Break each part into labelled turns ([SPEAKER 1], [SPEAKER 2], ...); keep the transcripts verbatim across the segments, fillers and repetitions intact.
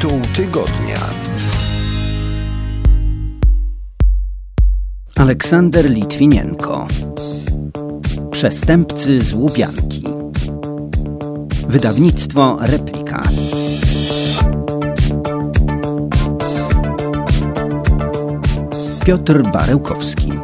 [SPEAKER 1] Tytuł tygodnia.
[SPEAKER 2] Aleksander Litwinienko. Przestępcy z Łubianki. Wydawnictwo Replika. Piotr Barełkowski.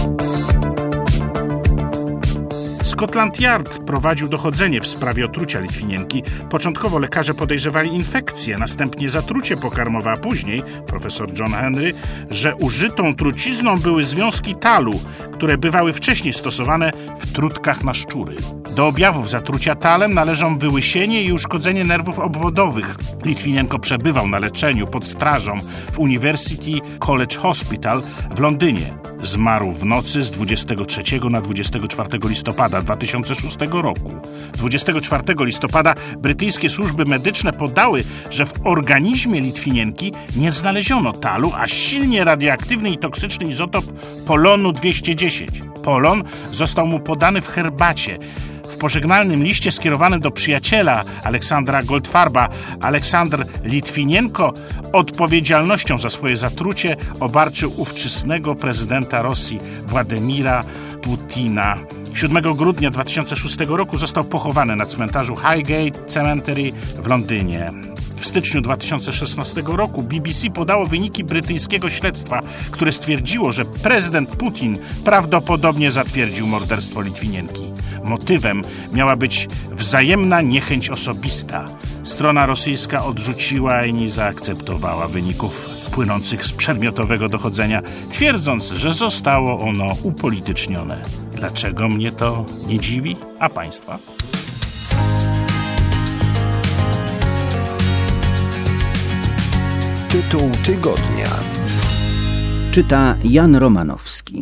[SPEAKER 3] Scotland Yard prowadził dochodzenie w sprawie otrucia Litwinienki. Początkowo lekarze podejrzewali infekcję, następnie zatrucie pokarmowe, a później profesor John Henry, że użytą trucizną były związki talu, które bywały wcześniej stosowane w trutkach na szczury. Do objawów zatrucia talem należą wyłysienie i uszkodzenie nerwów obwodowych. Litwinienko przebywał na leczeniu pod strażą w University College Hospital w Londynie. Zmarł w nocy z dwudziestego trzeciego na dwudziestego czwartego listopada dwa tysiące szóstego roku. dwudziestego czwartego listopada brytyjskie służby medyczne podały, że w organizmie Litwinienki nie znaleziono talu, a silnie radioaktywny i toksyczny izotop polonu dwieście dziesięć. Polon został mu podany w herbacie. W pożegnalnym liście skierowanym do przyjaciela Aleksandra Goldfarba Aleksander Litwinienko odpowiedzialnością za swoje zatrucie obarczył ówczesnego prezydenta Rosji Władimira Putina. siódmego grudnia dwa tysiące szóstego roku został pochowany na cmentarzu Highgate Cemetery w Londynie. W styczniu dwa tysiące szesnastego roku B B C podało wyniki brytyjskiego śledztwa, które stwierdziło, że prezydent Putin prawdopodobnie zatwierdził morderstwo Litwinienki. Motywem miała być wzajemna niechęć osobista. Strona rosyjska odrzuciła i nie zaakceptowała wyników płynących z przedmiotowego dochodzenia, twierdząc, że zostało ono upolitycznione. Dlaczego mnie to nie dziwi? A państwa?
[SPEAKER 1] Tytuł tygodnia.
[SPEAKER 2] Czyta Jan Romanowski.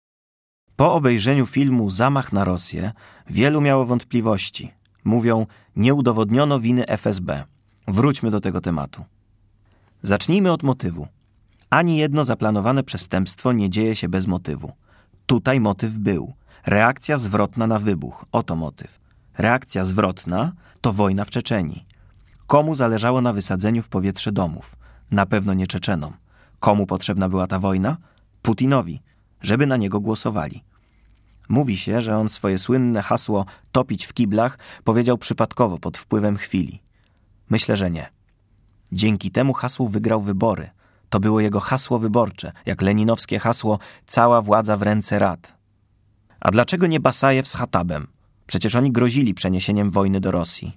[SPEAKER 4] Po obejrzeniu filmu Zamach na Rosję wielu miało wątpliwości. Mówią, nie udowodniono winy F S B. Wróćmy do tego tematu. Zacznijmy od motywu. Ani jedno zaplanowane przestępstwo nie dzieje się bez motywu. Tutaj motyw był. Reakcja zwrotna na wybuch. Oto motyw. Reakcja zwrotna to wojna w Czeczenii. Komu zależało na wysadzeniu w powietrze domów? Na pewno nie Czeczenom. Komu potrzebna była ta wojna? Putinowi, żeby na niego głosowali. Mówi się, że on swoje słynne hasło topić w kiblach powiedział przypadkowo pod wpływem chwili. Myślę, że nie. Dzięki temu hasłu wygrał wybory. To było jego hasło wyborcze, jak leninowskie hasło cała władza w ręce rad. A dlaczego nie Basajew z Hatabem? Przecież oni grozili przeniesieniem wojny do Rosji.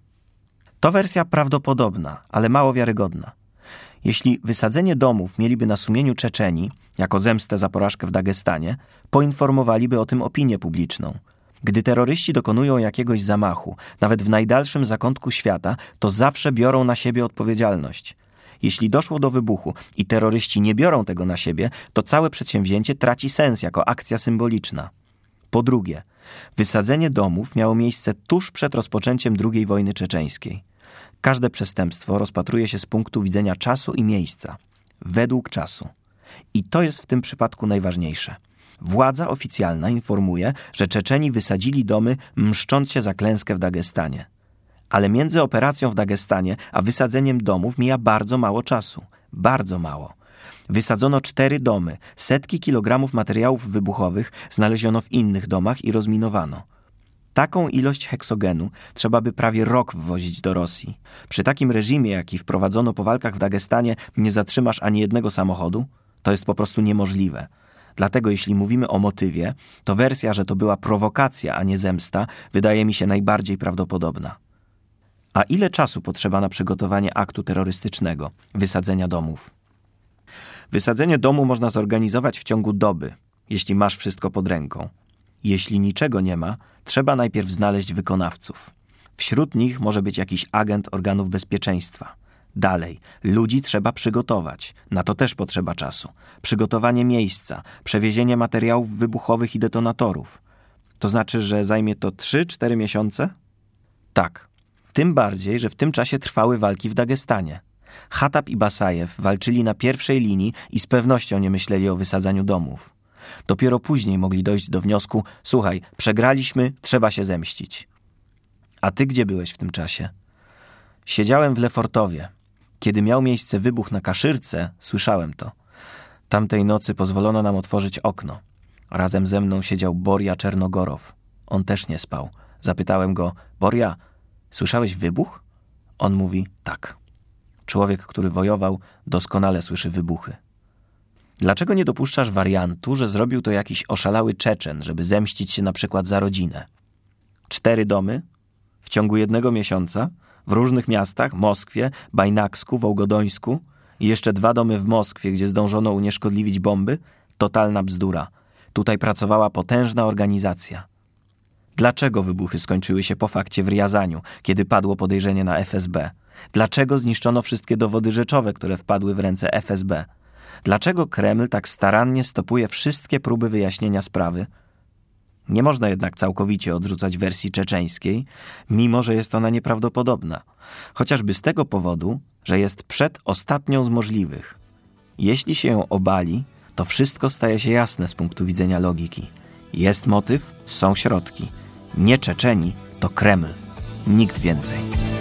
[SPEAKER 4] To wersja prawdopodobna, ale mało wiarygodna. Jeśli wysadzenie domów mieliby na sumieniu Czeczenii, jako zemstę za porażkę w Dagestanie, poinformowaliby o tym opinię publiczną. Gdy terroryści dokonują jakiegoś zamachu, nawet w najdalszym zakątku świata, to zawsze biorą na siebie odpowiedzialność. Jeśli doszło do wybuchu i terroryści nie biorą tego na siebie, to całe przedsięwzięcie traci sens jako akcja symboliczna. Po drugie, wysadzenie domów miało miejsce tuż przed rozpoczęciem drugiej wojny czeczeńskiej. Każde przestępstwo rozpatruje się z punktu widzenia czasu i miejsca. Według czasu. I to jest w tym przypadku najważniejsze. Władza oficjalna informuje, że Czeczeni wysadzili domy, mszcząc się za klęskę w Dagestanie. Ale między operacją w Dagestanie a wysadzeniem domów mija bardzo mało czasu. Bardzo mało. Wysadzono cztery domy, setki kilogramów materiałów wybuchowych znaleziono w innych domach i rozminowano. Taką ilość heksogenu trzeba by prawie rok wwozić do Rosji. Przy takim reżimie, jaki wprowadzono po walkach w Dagestanie, nie zatrzymasz ani jednego samochodu? To jest po prostu niemożliwe. Dlatego jeśli mówimy o motywie, to wersja, że to była prowokacja, a nie zemsta, wydaje mi się najbardziej prawdopodobna. A ile czasu potrzeba na przygotowanie aktu terrorystycznego, wysadzenia domów? Wysadzenie domu można zorganizować w ciągu doby, jeśli masz wszystko pod ręką. Jeśli niczego nie ma, trzeba najpierw znaleźć wykonawców. Wśród nich może być jakiś agent organów bezpieczeństwa. Dalej, ludzi trzeba przygotować. Na to też potrzeba czasu. Przygotowanie miejsca, przewiezienie materiałów wybuchowych i detonatorów. To znaczy, że zajmie to trzy cztery miesiące? Tak. Tym bardziej, że w tym czasie trwały walki w Dagestanie. Hatab i Basajew walczyli na pierwszej linii i z pewnością nie myśleli o wysadzaniu domów. Dopiero później mogli dojść do wniosku, słuchaj, przegraliśmy, trzeba się zemścić. A ty gdzie byłeś w tym czasie? Siedziałem w Lefortowie. Kiedy miał miejsce wybuch na Kaszyrce, słyszałem to. Tamtej nocy pozwolono nam otworzyć okno. Razem ze mną siedział Boria Czernogorow. On też nie spał. Zapytałem go: Boria, słyszałeś wybuch? On mówi: tak. Człowiek, który wojował, doskonale słyszy wybuchy. Dlaczego nie dopuszczasz wariantu, że zrobił to jakiś oszalały Czeczen, żeby zemścić się na przykład za rodzinę? Cztery domy w ciągu jednego miesiąca w różnych miastach, Moskwie, Bajnaksku, Wołgodońsku i jeszcze dwa domy w Moskwie, gdzie zdążono unieszkodliwić bomby? Totalna bzdura. Tutaj pracowała potężna organizacja. Dlaczego wybuchy skończyły się po fakcie w Riazaniu, kiedy padło podejrzenie na F S B? Dlaczego zniszczono wszystkie dowody rzeczowe, które wpadły w ręce F S B? Dlaczego Kreml tak starannie stopuje wszystkie próby wyjaśnienia sprawy? Nie można jednak całkowicie odrzucać wersji czeczeńskiej, mimo że jest ona nieprawdopodobna. Chociażby z tego powodu, że jest przedostatnią z możliwych. Jeśli się ją obali, to wszystko staje się jasne z punktu widzenia logiki. Jest motyw, są środki. Nie Czeczeni, to Kreml. Nikt więcej.